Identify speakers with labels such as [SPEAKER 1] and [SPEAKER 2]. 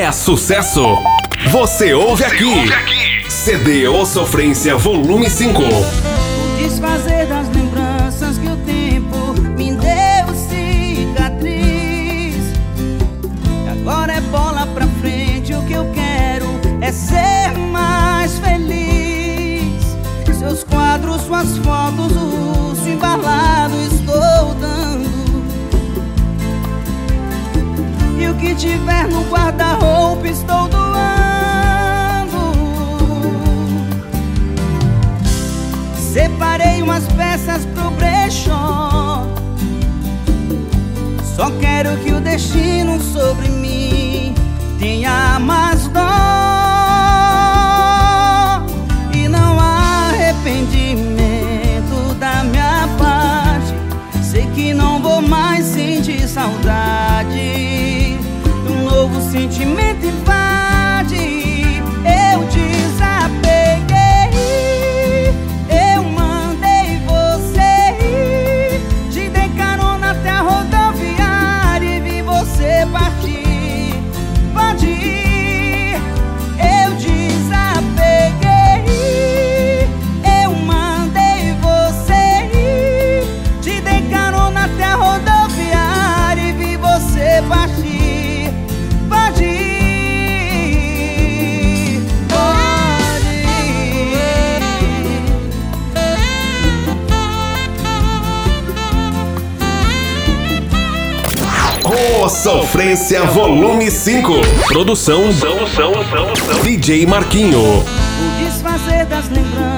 [SPEAKER 1] é sucesso. Você ouve aqui. CD Ô Sofrência Volume 5.
[SPEAKER 2] O desfazer das lembranças que o tempo me deu cicatriz. E agora é bola pra frente, o que eu quero é ser mais feliz. Seus quadros, suas fotos, o urso embalado estou dando. E o que tiver no guarda-roupa estou doando. Separei umas peças pro brechó. Só quero que o destino sobre mim tenha mais dó. E não há arrependimento da minha parte. Sei que não vou mais sentir saudade. Um novo sentimento invade. Eu desapeguei. Eu mandei você ir. Te dei carona até a rodoviária e vi você partir. Pode ir. Eu desapeguei. Eu mandei você ir. Te dei carona até a rodoviária e vi você partir. Pode ir, pode
[SPEAKER 1] ir. Ô Sofrência Volume 5. Produção DJ Marquinho.
[SPEAKER 2] O desfazer das lembranças